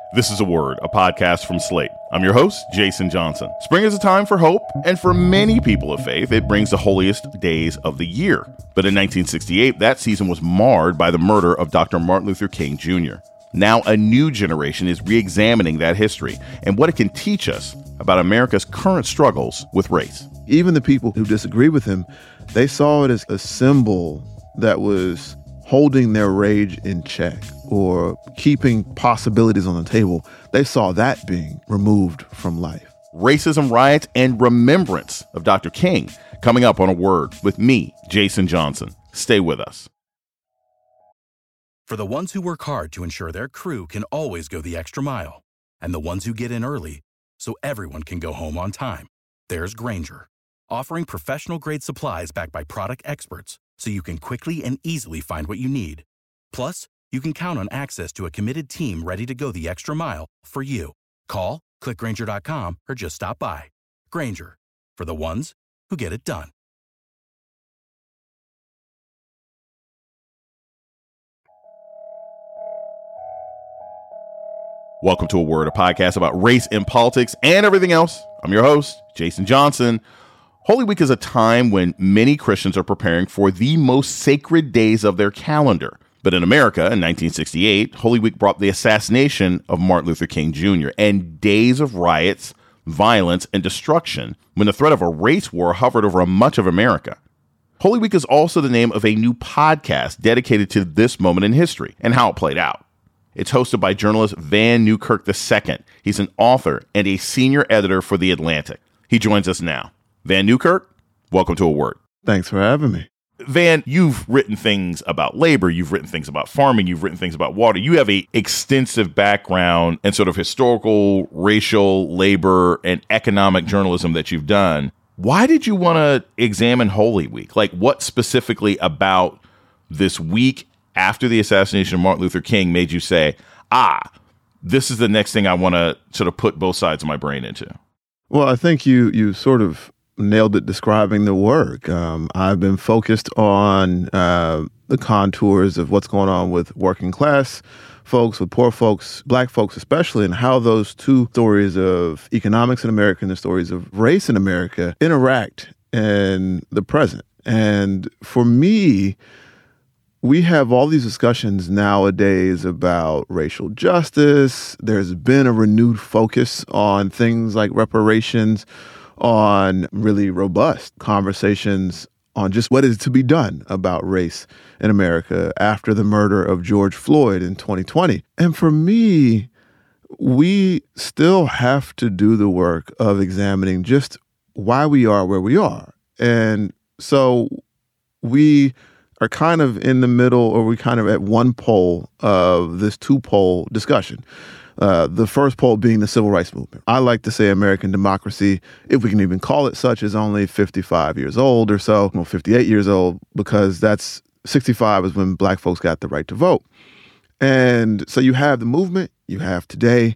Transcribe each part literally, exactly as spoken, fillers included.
This is A Word, a podcast from Slate. I'm your host, Jason Johnson. Spring is a time for hope, and for many people of faith, it brings the holiest days of the year. But in nineteen sixty-eight, that season was marred by the murder of Doctor Martin Luther King Junior Now, a new generation is re-examining that history and what it can teach us about America's current struggles with race. Even the people who disagree with him, they saw it as a symbol that was holding their rage in check or keeping possibilities on the table. They saw that being removed from life. Racism, riots, and remembrance of Doctor King coming up on A Word with me, Jason Johnson. Stay with us. For the ones who work hard to ensure their crew can always go the extra mile, and the ones who get in early so everyone can go home on time, there's Grainger, offering professional-grade supplies backed by product experts so you can quickly and easily find what you need. Plus, you can count on access to a committed team ready to go the extra mile for you. Call, click Grainger dot com, or just stop by. Grainger, for the ones who get it done. Welcome to A Word, a podcast about race and politics and everything else. I'm your host, Jason Johnson. Holy Week is a time when many Christians are preparing for the most sacred days of their calendar. But in America, in nineteen sixty-eight, Holy Week brought the assassination of Martin Luther King Junior and days of riots, violence, and destruction when the threat of a race war hovered over much of America. Holy Week is also the name of a new podcast dedicated to this moment in history and how it played out. It's hosted by journalist Vann Newkirk the Second. He's an author and a senior editor for The Atlantic. He joins us now. Vann Newkirk, welcome to A Word. Thanks for having me. Vann, you've written things about labor, you've written things about farming, you've written things about water. You have a extensive background in sort of historical, racial, labor, and economic journalism that you've done. Why did you want to examine Holy Week? Like, what specifically about this week after the assassination of Martin Luther King made you say, ah, this is the next thing I want to sort of put both sides of my brain into? Well, I think you you sort of nailed it describing the work. Um, I've been focused on uh, the contours of what's going on with working class folks, with poor folks, black folks especially, and how those two stories of economics in America and the stories of race in America interact in the present. And for me, we have all these discussions nowadays about racial justice. There's been a renewed focus on things like reparations, on really robust conversations on just what is to be done about race in America after the murder of George Floyd in twenty twenty. And for me, we still have to do the work of examining just why we are where we are. And so we are kind of in the middle, or we kind of at one pole of this two-pole discussion. Uh, the first pole being the civil rights movement. I like to say American democracy, if we can even call it such, is only fifty-five years old or so, well, fifty-eight years old, because that's sixty-five is when black folks got the right to vote. And so you have the movement, you have today,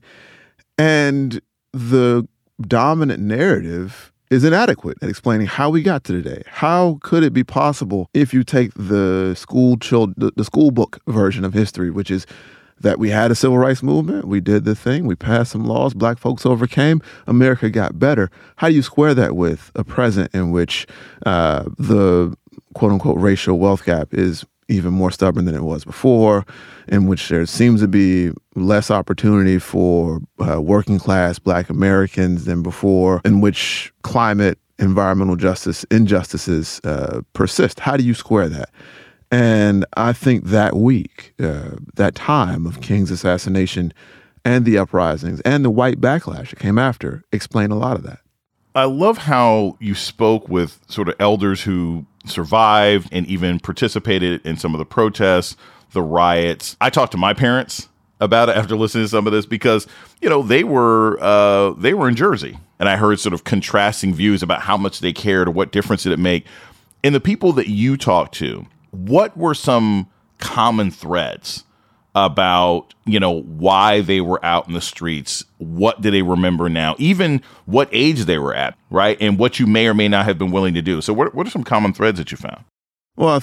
and the dominant narrative is inadequate at explaining how we got to today. How could it be possible if you take the school child, the, the school book version of history, which is that we had a civil rights movement, we did the thing, we passed some laws, black folks overcame, America got better. How do you square that with a present in which uh, the quote-unquote racial wealth gap is even more stubborn than it was before, in which there seems to be less opportunity for uh, working class black Americans than before, in which climate, environmental justice, injustices uh, persist? How do you square that? And I think that week, uh, that time of King's assassination and the uprisings and the white backlash that came after explain a lot of that. I love how you spoke with sort of elders who survived and even participated in some of the protests, the riots. I talked to my parents about it after listening to some of this because, you know, they were uh, they were in Jersey. And I heard sort of contrasting views about how much they cared or what difference did it make. And the people that you talked to, what were some common threads about, you know, why they were out in the streets? What do they remember now? Even what age they were at, right? And what you may or may not have been willing to do. So what, what are some common threads that you found? Well, I think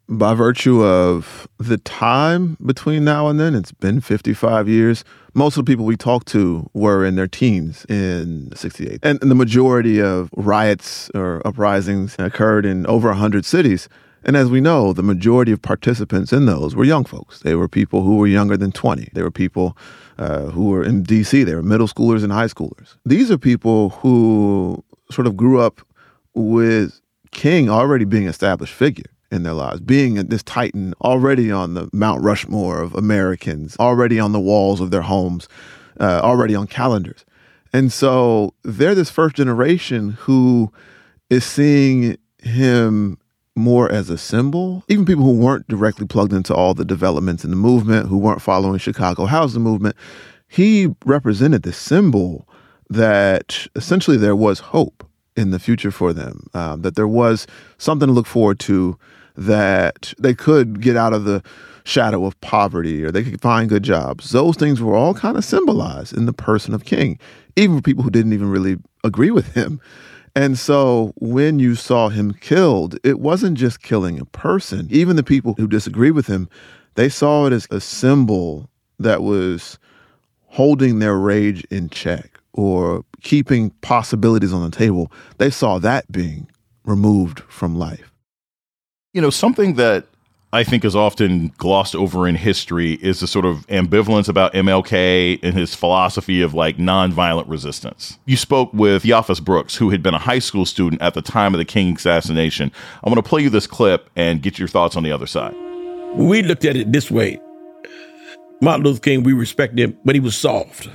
by virtue of the time between now and then, it's been fifty-five years. Most of the people we talked to were in their teens in sixty-eight. And the majority of riots or uprisings occurred in over one hundred cities. And as we know, the majority of participants in those were young folks. They were people who were younger than twenty. They were people uh, who were in D C. They were middle schoolers and high schoolers. These are people who sort of grew up with King already being an established figure in their lives, being this titan already on the Mount Rushmore of Americans, already on the walls of their homes, uh, already on calendars. And so they're this first generation who is seeing him more as a symbol. Even people who weren't directly plugged into all the developments in the movement, who weren't following Chicago housing movement, he represented this symbol that essentially there was hope in the future for them, um, that there was something to look forward to, that they could get out of the shadow of poverty or they could find good jobs. Those things were all kind of symbolized in the person of King, even for people who didn't even really agree with him. And so when you saw him killed, it wasn't just killing a person. Even the people who disagree with him, they saw it as a symbol that was holding their rage in check or keeping possibilities on the table. They saw that being removed from life. You know, something that I think is often glossed over in history is the sort of ambivalence about M L K and his philosophy of like nonviolent resistance. You spoke with Theophilus Brooks, who had been a high school student at the time of the King assassination. I'm going to play you this clip and get your thoughts on the other side. We looked at it this way. Martin Luther King, we respect him, but he was soft.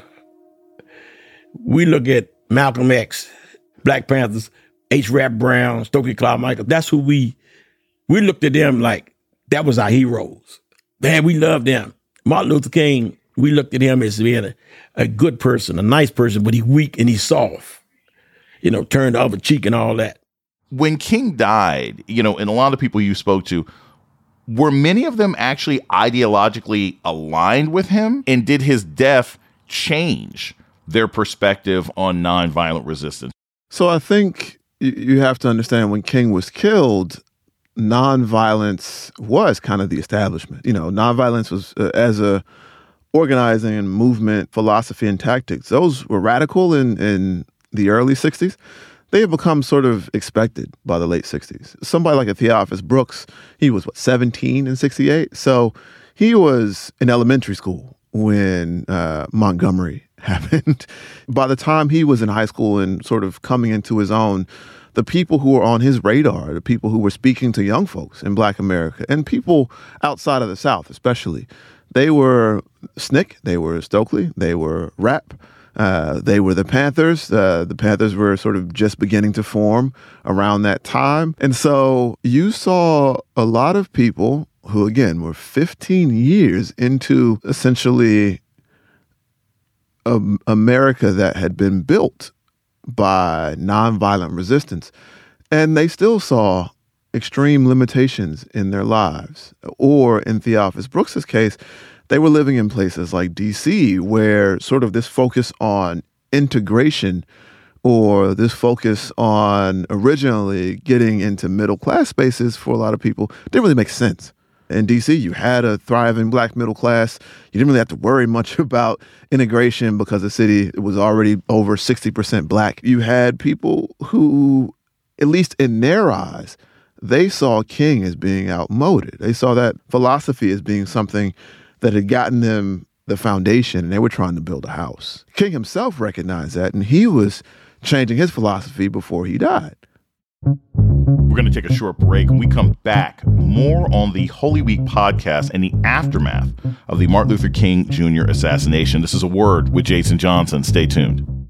We look at Malcolm X, Black Panthers, H. Rap Brown, Stokely Carmichael. That's who we, we looked at them like that was our heroes. Man, we loved them. Martin Luther King, we looked at him as being a, a good person, a nice person, but he's weak and he's soft. You know, turned the other cheek and all that. When King died, you know, and a lot of people you spoke to, were many of them actually ideologically aligned with him? And did his death change their perspective on nonviolent resistance? So I think you have to understand when King was killed, nonviolence was kind of the establishment. You know, nonviolence was uh, as a organizing and movement, philosophy and tactics. Those were radical in, in the early sixties. They have become sort of expected by the late sixties. Somebody like a Theophilus Brooks, he was, what, seventeen in sixty-eight? So he was in elementary school when uh, Montgomery happened. By the time he was in high school and sort of coming into his own, the people who were on his radar, the people who were speaking to young folks in Black America and people outside of the South especially, they were S N C C, they were Stokely, they were Rap. Uh, they were the Panthers. Uh, the Panthers were sort of just beginning to form around that time. And so you saw a lot of people who, again, were fifteen years into essentially a, America that had been built by nonviolent resistance. And they still saw extreme limitations in their lives. Or in Theophilus Brooks's case, they were living in places like D C where sort of this focus on integration or this focus on originally getting into middle class spaces for a lot of people didn't really make sense. In D C, you had a thriving Black middle class. You didn't really have to worry much about integration because the city was already over sixty percent Black. You had people who, at least in their eyes, they saw King as being outmoded. They saw that philosophy as being something that had gotten them the foundation, and they were trying to build a house. King himself recognized that, and he was changing his philosophy before he died. We're going to take a short break. When we come back, more on the Holy Week podcast and the aftermath of the Martin Luther King Junior assassination. This is A Word with Jason Johnson. Stay tuned.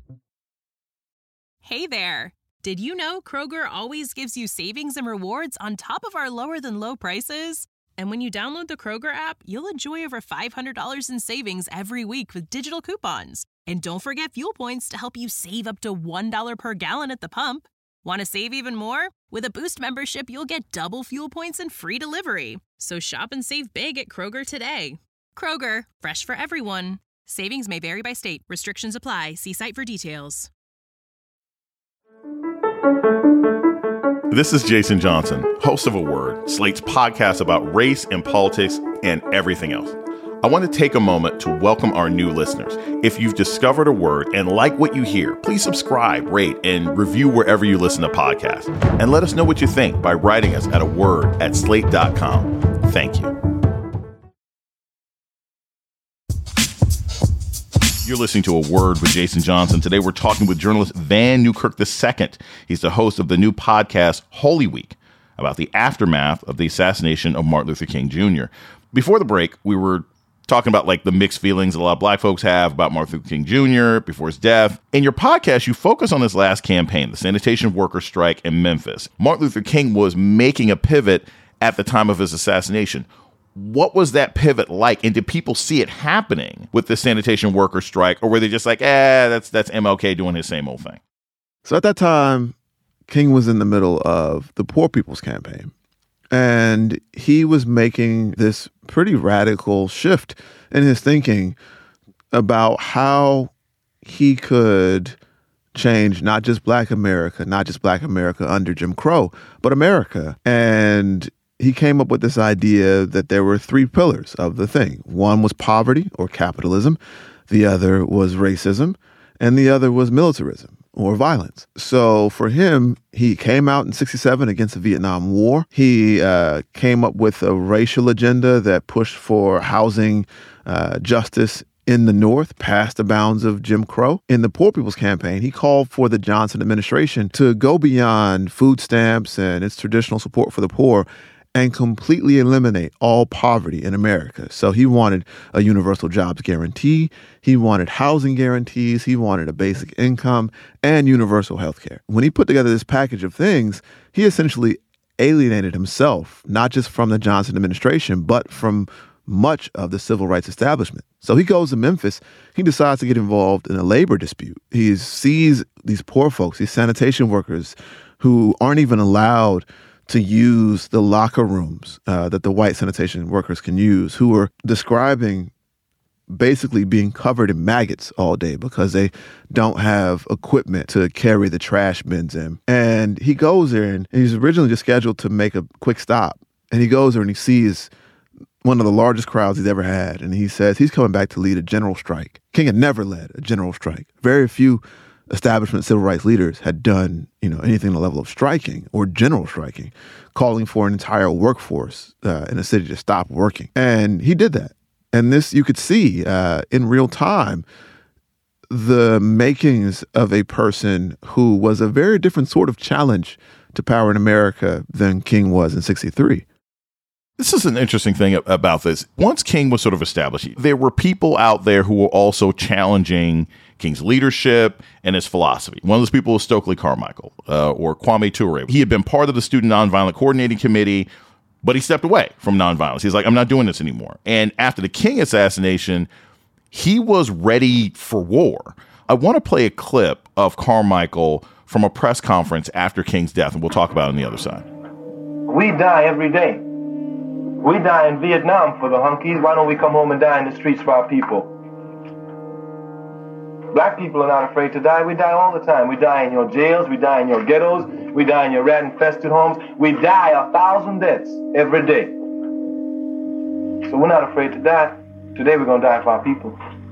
Hey there. Did you know Kroger always gives you savings and rewards on top of our lower than low prices? And when you download the Kroger app, you'll enjoy over five hundred dollars in savings every week with digital coupons. And don't forget fuel points to help you save up to one dollar per gallon at the pump. Want to save even more? With a Boost membership, you'll get double fuel points and free delivery. So shop and save big at Kroger today. Kroger, fresh for everyone. Savings may vary by state. Restrictions apply. See site for details. This is Jason Johnson, host of A Word, Slate's podcast about race and politics and everything else. I want to take a moment to welcome our new listeners. If you've discovered A Word and like what you hear, please subscribe, rate, and review wherever you listen to podcasts. And let us know what you think by writing us at a word at slate dot com. Thank you. You're listening to A Word with Jason Johnson. Today we're talking with journalist Vann Newkirk the Second. He's the host of the new podcast Holy Week, about the aftermath of the assassination of Martin Luther King Junior Before the break, we were talking about like the mixed feelings a lot of black folks have about Martin Luther King Junior before his death. In your podcast, you focus on his last campaign, the sanitation worker strike in Memphis. Martin Luther King was making a pivot at the time of his assassination. What was that pivot like? And did people see it happening with the sanitation worker strike? Or were they just like, eh, that's that's M L K doing his same old thing? So at that time, King was in the middle of the Poor People's Campaign. And he was making this pretty radical shift in his thinking about how he could change not just Black America, not just Black America under Jim Crow, but America. And he came up with this idea that there were three pillars of the thing. One was poverty or capitalism. The other was racism. And the other was militarism or violence. So for him, he came out in sixty-seven against the Vietnam War. He uh, came up with a racial agenda that pushed for housing uh, justice in the North, past the bounds of Jim Crow. In the Poor People's Campaign, he called for the Johnson administration to go beyond food stamps and its traditional support for the poor and completely eliminate all poverty in America. So he wanted a universal jobs guarantee, he wanted housing guarantees, he wanted a basic income, and universal health care. When he put together this package of things, he essentially alienated himself, not just from the Johnson administration, but from much of the civil rights establishment. So he goes to Memphis, he decides to get involved in a labor dispute. He sees these poor folks, these sanitation workers who aren't even allowed to use the locker rooms uh, that the white sanitation workers can use, who are describing basically being covered in maggots all day because they don't have equipment to carry the trash bins in. And he goes there, and he's originally just scheduled to make a quick stop. And he goes there and he sees one of the largest crowds he's ever had. And he says he's coming back to lead a general strike. King had never led a general strike. Very few establishment civil rights leaders had done, you know, anything on the level of striking or general striking, calling for an entire workforce uh, in a city to stop working. And he did that. And this, you could see uh, in real time, the makings of a person who was a very different sort of challenge to power in America than King was in sixty-three. This is an interesting thing about this. Once King was sort of established, there were people out there who were also challenging King's leadership and his philosophy. One of those people was Stokely Carmichael uh, or Kwame Ture. He had been part of the Student Nonviolent Coordinating Committee, but he stepped away from nonviolence. He's like, I'm not doing this anymore. And after the King assassination, he was ready for war. I want to play a clip of Carmichael from a press conference after King's death, and we'll talk about it on the other side. We die every day. We die in Vietnam for the hunkies. Why don't we come home and die in the streets for our people? Black people are not afraid to die. We die all the time. We die in your jails. We die in your ghettos. We die in your rat-infested homes. We die a thousand deaths every day. So we're not afraid to die. Today we're going to die for our people.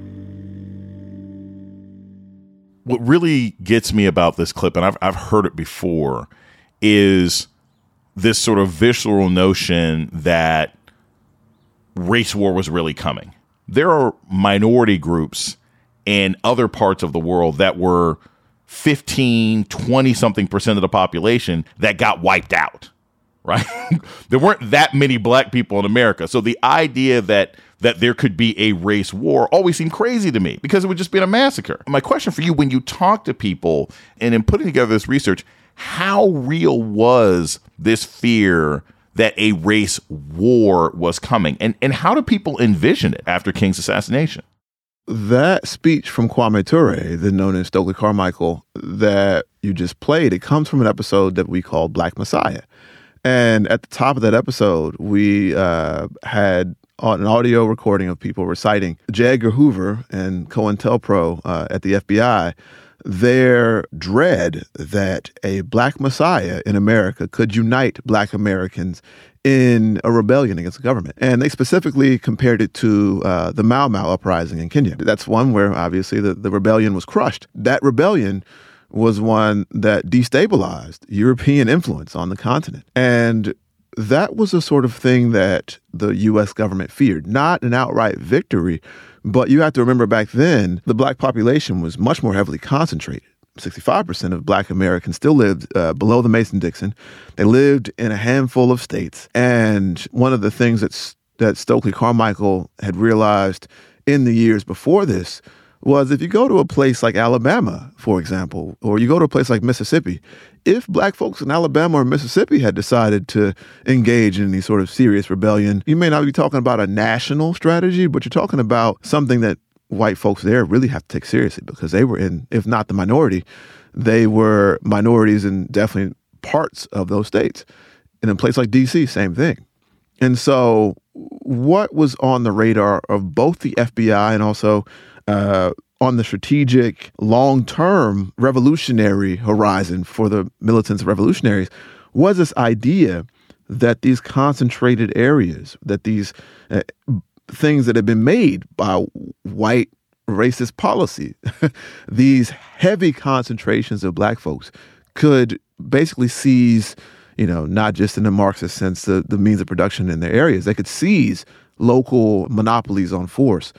What really gets me about this clip, and I've I've heard it before, is this sort of visceral notion that race war was really coming. There are minority groups in other parts of the world that were fifteen, twenty something percent of the population that got wiped out, right? There weren't that many black people in America. So the idea that that there could be a race war always seemed crazy to me because it would just be a massacre. My question for you, when you talk to people and in putting together this research, how real was this fear that a race war was coming? And and how do people envision it after King's assassination? That speech from Kwame Ture, then known as Stokely Carmichael, that you just played, it comes from an episode that we called Black Messiah. And at the top of that episode, we uh, had an audio recording of people reciting. J. Edgar Hoover and COINTELPRO uh, at the F B I their dread that a black messiah in America could unite black Americans in a rebellion against the government. And they specifically compared it to uh, the Mau Mau uprising in Kenya. That's one where obviously the, the rebellion was crushed. That rebellion was one that destabilized European influence on the continent. And that was a sort of thing that the U S government feared. Not an outright victory, but you have to remember back then, the black population was much more heavily concentrated. sixty-five percent of black Americans still lived uh, below the Mason-Dixon. They lived in a handful of states. And one of the things that, that Stokely Carmichael had realized in the years before this was if you go to a place like Alabama, for example, or you go to a place like Mississippi, if black folks in Alabama or Mississippi had decided to engage in any sort of serious rebellion, you may not be talking about a national strategy, but you're talking about something that white folks there really have to take seriously because they were in, if not the minority, they were minorities in definitely parts of those states. And in a place like D C, same thing. And so what was on the radar of both the F B I and also uh, on the strategic long-term revolutionary horizon for the militants and revolutionaries was this idea that these concentrated areas, that these uh, things that had been made by white racist policy, these heavy concentrations of black folks could basically seize, you know, not just in the Marxist sense, the, the means of production in their areas. They could seize local monopolies on force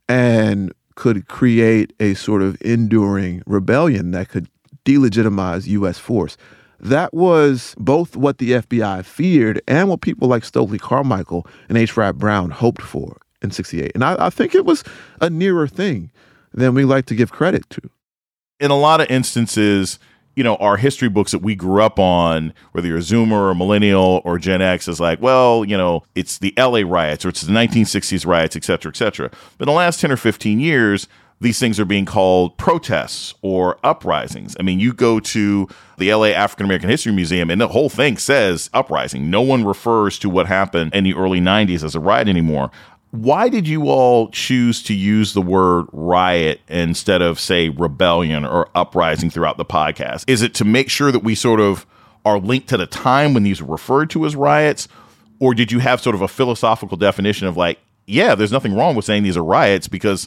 and could create a sort of enduring rebellion that could delegitimize U S force. That was both what the F B I feared and what people like Stokely Carmichael and H. Rap Brown hoped for in sixty-eight. And I, I think it was a nearer thing than we like to give credit to. In a lot of instances, you know, our history books that we grew up on, whether you're a Zoomer or millennial or Gen X, is like, well, you know, it's the L A riots or it's the nineteen sixties riots, et cetera, et cetera. But in the last ten or fifteen years, these things are being called protests or uprisings. I mean, you go to the L A African American History Museum and the whole thing says uprising. No one refers to what happened in the early nineties as a riot anymore. Why did you all choose to use the word riot instead of, say, rebellion or uprising throughout the podcast? Is it to make sure that we sort of are linked to the time when these were referred to as riots? Or did you have sort of a philosophical definition of like, yeah, there's nothing wrong with saying these are riots because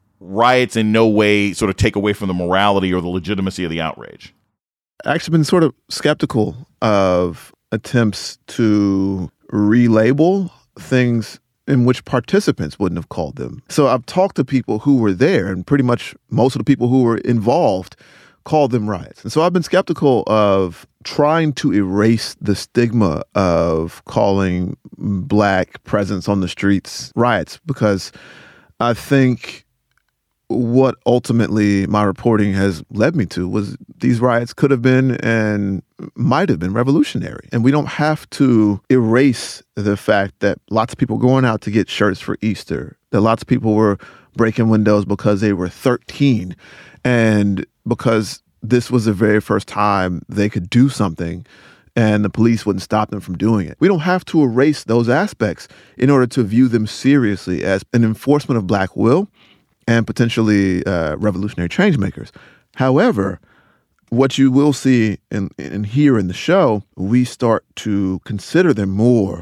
riots in no way sort of take away from the morality or the legitimacy of the outrage? I've actually been sort of skeptical of attempts to relabel things in which participants wouldn't have called them. So I've talked to people who were there, and pretty much most of the people who were involved called them riots. And so I've been skeptical of trying to erase the stigma of calling black presence on the streets riots, because I think what ultimately my reporting has led me to was these riots could have been and might have been revolutionary. And we don't have to erase the fact that lots of people were going out to get shirts for Easter, that lots of people were breaking windows because they were thirteen and because this was the very first time they could do something and the police wouldn't stop them from doing it. We don't have to erase those aspects in order to view them seriously as an enforcement of black will and potentially uh, revolutionary change makers. However, what you will see and, and hear in the show, we start to consider them more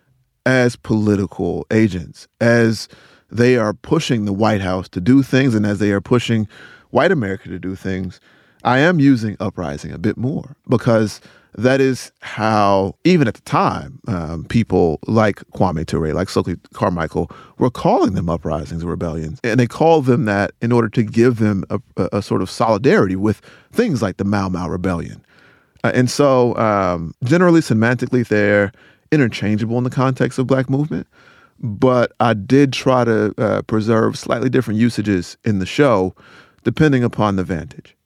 as political agents, as they are pushing the White House to do things and as they are pushing white America to do things. I am using uprising a bit more because that is how, even at the time, um, people like Kwame Ture, like Stokely Carmichael, were calling them uprisings or rebellions. And they called them that in order to give them a, a, a sort of solidarity with things like the Mau Mau Rebellion. Uh, and so um, generally, semantically, they're interchangeable in the context of black movement. But I did try to uh, preserve slightly different usages in the show, depending upon the vantage.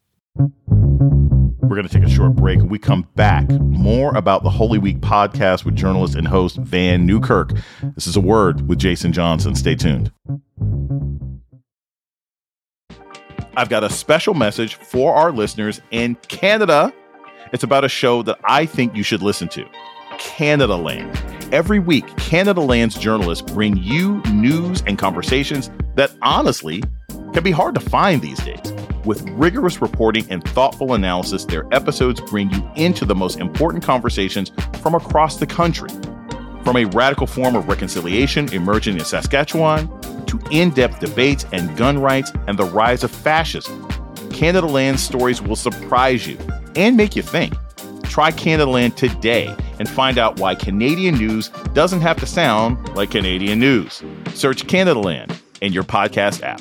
We're going to take a short break. When we come back, more about the Holy Week podcast with journalist and host Vann Newkirk. This is A Word with Jason Johnson. Stay tuned. I've got a special message for our listeners in Canada. It's about a show that I think you should listen to, Canadaland. Every week, Canadaland's journalists bring you news and conversations that honestly can be hard to find these days. With rigorous reporting and thoughtful analysis, their episodes bring you into the most important conversations from across the country. From a radical form of reconciliation emerging in Saskatchewan to in-depth debates and gun rights and the rise of fascism, Canadaland's stories will surprise you and make you think. Try Canadaland today and find out why Canadian news doesn't have to sound like Canadian news. Search Canadaland in your podcast app.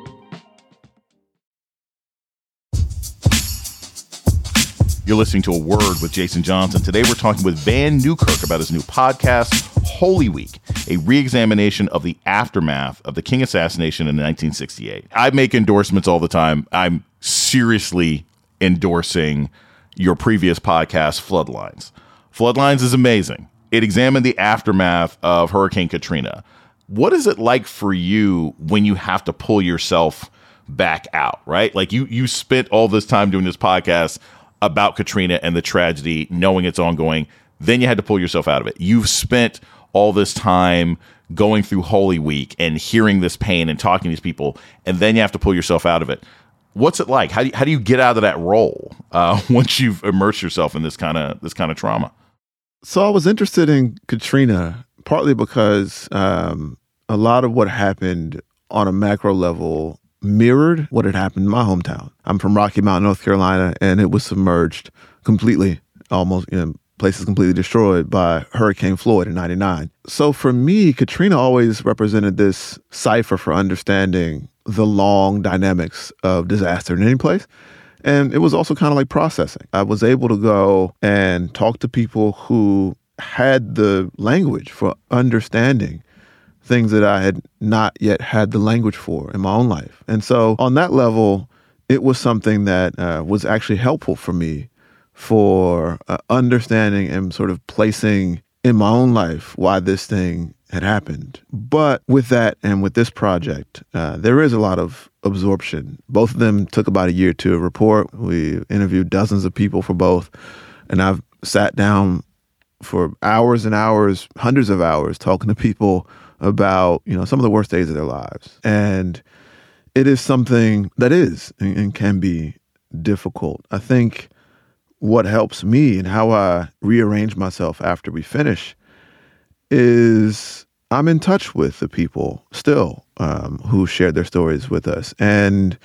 You're listening to A Word with Jason Johnson. Today we're talking with Vann Newkirk about his new podcast, Holy Week, a re-examination of the aftermath of the King assassination in nineteen sixty-eight. I make endorsements all the time. I'm seriously endorsing your previous podcast, Floodlines. Floodlines is amazing. It examined the aftermath of Hurricane Katrina. What is it like for you when you have to pull yourself back out, right? Like you, you spent all this time doing this podcast about Katrina and the tragedy, knowing it's ongoing. Then you had to pull yourself out of it. You've spent all this time going through Holy Week and hearing this pain and talking to these people, and then you have to pull yourself out of it. What's it like? How do you, how do you get out of that role uh, once you've immersed yourself in this kind of this kind of trauma? So I was interested in Katrina partly because um, a lot of what happened on a macro level mirrored what had happened in my hometown. I'm from Rocky Mount, North Carolina, and it was submerged completely, almost, you know, places completely destroyed by Hurricane Floyd in ninety-nine. So for me, Katrina always represented this cipher for understanding the long dynamics of disaster in any place. And it was also kind of like processing. I was able to go and talk to people who had the language for understanding things that I had not yet had the language for in my own life. And so on that level, it was something that uh, was actually helpful for me for uh, understanding and sort of placing in my own life why this thing had happened. But with that and with this project, uh, there is a lot of absorption. Both of them took about a year to report. We interviewed dozens of people for both. And I've sat down for hours and hours, hundreds of hours, talking to people about, you know, some of the worst days of their lives. And it is something that is and, and can be difficult. I think what helps me and how I rearrange myself after we finish is I'm in touch with the people still um, who shared their stories with us and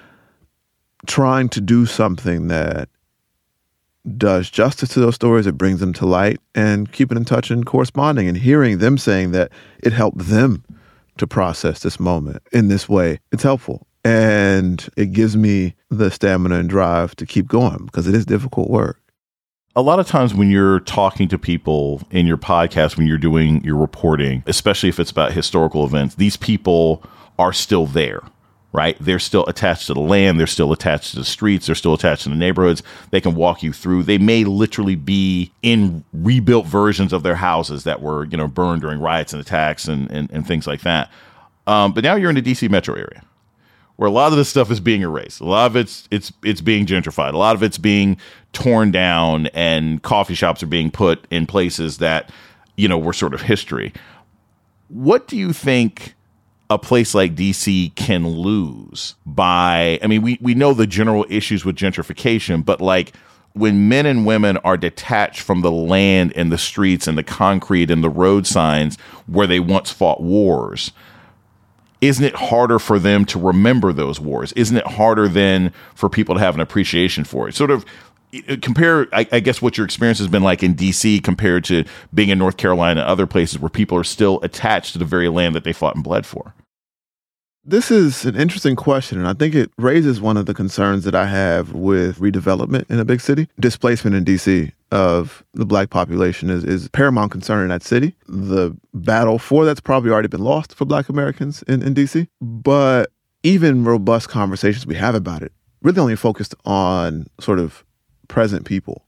trying to do something that does justice to those stories, it brings them to light, and keeping in touch and corresponding and hearing them saying that it helped them to process this moment in this way. It's helpful. And it gives me the stamina and drive to keep going because it is difficult work. A lot of times when you're talking to people in your podcast, when you're doing your reporting, especially if it's about historical events, these people are still there, right? They're still attached to the land. They're still attached to the streets. They're still attached to the neighborhoods. They can walk you through. They may literally be in rebuilt versions of their houses that were, you know, burned during riots and attacks and, and, and things like that. Um, but now you're in the D C metro area, where a lot of this stuff is being erased. A lot of it's it's it's being gentrified. A lot of it's being torn down, and coffee shops are being put in places that, you know, were sort of history. What do you think a place like D C can lose by, I mean, we, we know the general issues with gentrification, but like when men and women are detached from the land and the streets and the concrete and the road signs where they once fought wars, isn't it harder for them to remember those wars? Isn't it harder then for people to have an appreciation for it? Sort of compare, I, I guess, what your experience has been like in D C compared to being in North Carolina and other places where people are still attached to the very land that they fought and bled for. This is an interesting question, and I think it raises one of the concerns that I have with redevelopment in a big city. Displacement in D C of the Black population is, is paramount concern in that city. The battle for that's probably already been lost for Black Americans in, in D C. But even robust conversations we have about it really only focused on sort of present people.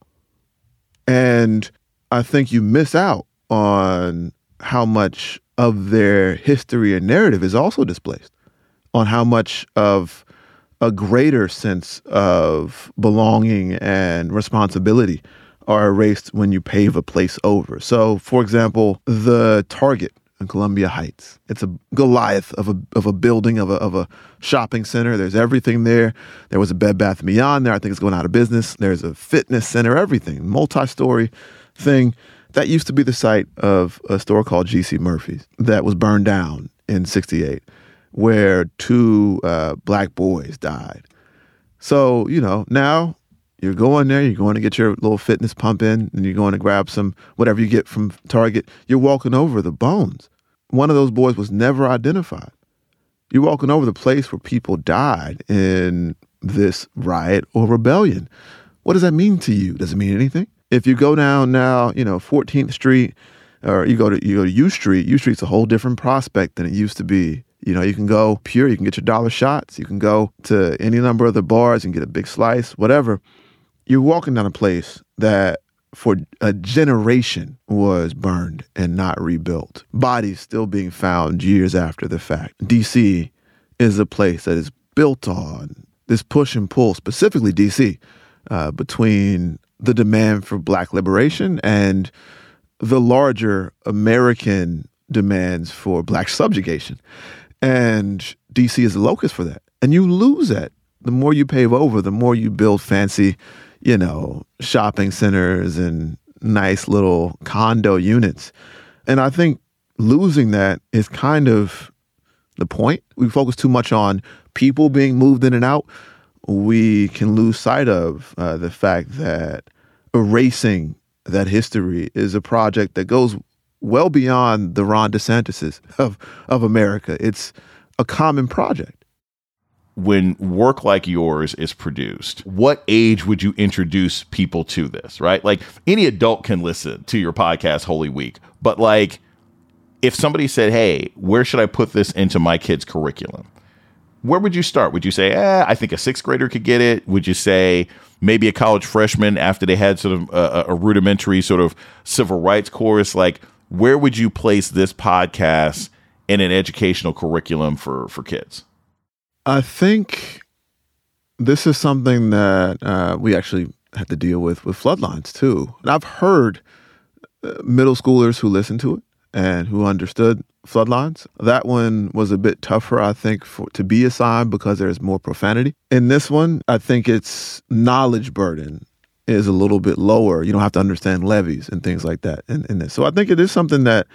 And I think you miss out on how much of their history and narrative is also displaced, on how much of a greater sense of belonging and responsibility are erased when you pave a place over. So, for example, the Target in Columbia Heights. It's a Goliath of a of a building, of a of a shopping center. There's everything there. There was a Bed Bath and Beyond there. I think it's going out of business. There's a fitness center, everything, multi-story thing. That used to be the site of a store called G C Murphy's that was burned down in sixty-eight, where two uh, black boys died. So, you know, now you're going there, you're going to get your little fitness pump in, and you're going to grab some, whatever you get from Target. You're walking over the bones. One of those boys was never identified. You're walking over the place where people died in this riot or rebellion. What does that mean to you? Does it mean anything? If you go down now, you know, fourteenth Street, or you go to you go to U Street, U Street's a whole different prospect than it used to be. You know, you can go pure, you can get your dollar shots, you can go to any number of the bars and get a big slice, whatever. You're walking down a place that for a generation was burned and not rebuilt. Bodies still being found years after the fact. D C is a place that is built on this push and pull, specifically D C, uh, between the demand for black liberation and the larger American demands for black subjugation. And D C is the locus for that. And you lose that. The more you pave over, the more you build fancy, you know, shopping centers and nice little condo units. And I think losing that is kind of the point. We focus too much on people being moved in and out. We can lose sight of uh, the fact that erasing that history is a project that goes well beyond the Ron DeSantis's of, of America. It's a common project. When work like yours is produced, what age would you introduce people to this, right? Like any adult can listen to your podcast, Holy Week, but like if somebody said, hey, where should I put this into my kid's curriculum? Where would you start? Would you say, eh, I think a sixth grader could get it? Would you say maybe a college freshman after they had sort of a, a rudimentary sort of civil rights course? Like, where would you place this podcast in an educational curriculum for, for kids? I think this is something that uh, we actually had to deal with with Floodlines, too. And I've heard uh, middle schoolers who listened to it and who understood Floodlines. That one was a bit tougher, I think, for, to be assigned because there's more profanity. In this one, I think its knowledge burden is a little bit lower. You don't have to understand levees and things like that in, in this. So I think it is something that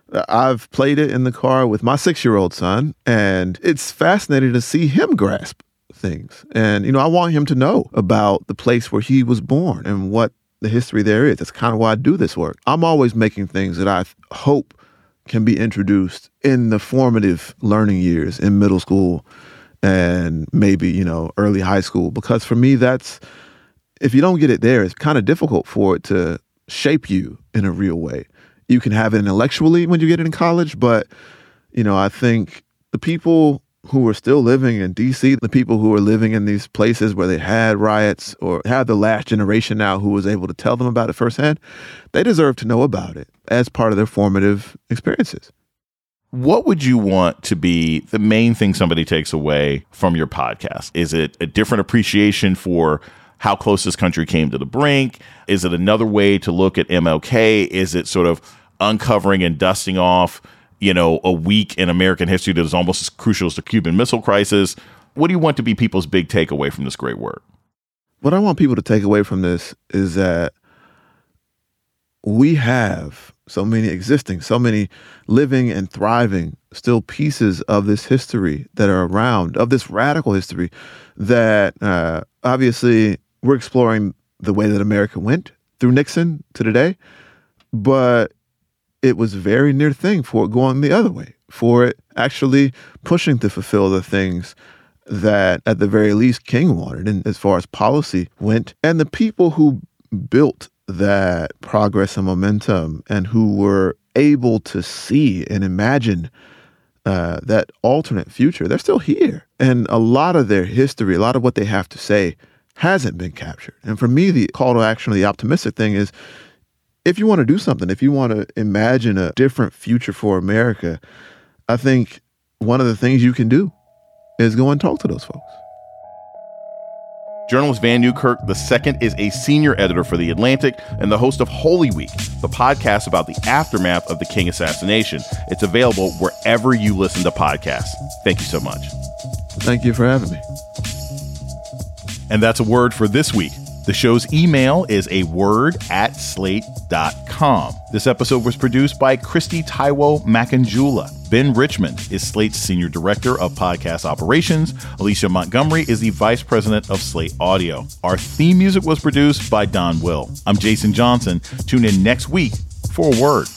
I've played it in the car with my six-year-old son, and it's fascinating to see him grasp things. And, you know, I want him to know about the place where he was born and what the history there is. That's kind of why I do this work. I'm always making things that I hope can be introduced in the formative learning years in middle school and maybe, you know, early high school. Because for me, that's, if you don't get it there, it's kind of difficult for it to shape you in a real way. You can have it intellectually when you get it in college, but, you know, I think the people who are still living in D C, the people who are living in these places where they had riots or have the last generation now who was able to tell them about it firsthand, they deserve to know about it as part of their formative experiences. What would you want to be the main thing somebody takes away from your podcast? Is it a different appreciation for how close this country came to the brink? Is it another way to look at M L K? Is it sort of uncovering and dusting off, you know, a week in American history that is almost as crucial as the Cuban Missile Crisis? What do you want to be people's big takeaway from this great work? What I want people to take away from this is that we have so many existing, so many living and thriving still pieces of this history that are around, of this radical history that uh, obviously we're exploring the way that America went through Nixon to today, but it was a very near thing for it going the other way, for it actually pushing to fulfill the things that at the very least King wanted, and as far as policy went. And the people who built that progress and momentum and who were able to see and imagine uh, that alternate future, they're still here. And a lot of their history, a lot of what they have to say hasn't been captured. And for me, the call to action, the optimistic thing is, if you want to do something, if you want to imagine a different future for America, I think one of the things you can do is go and talk to those folks. Journalist Van Newkirk the second is a senior editor for The Atlantic and the host of Holy Week, the podcast about the aftermath of the King assassination. It's available wherever you listen to podcasts. Thank you so much. Thank you for having me. And that's a word for this week. The show's email is a word at slate dot com. This episode was produced by Christy Taiwo Makanjula. Ben Richmond is Slate's Senior Director of Podcast Operations. Alicia Montgomery is the Vice President of Slate Audio. Our theme music was produced by Don Will. I'm Jason Johnson. Tune in next week for a word.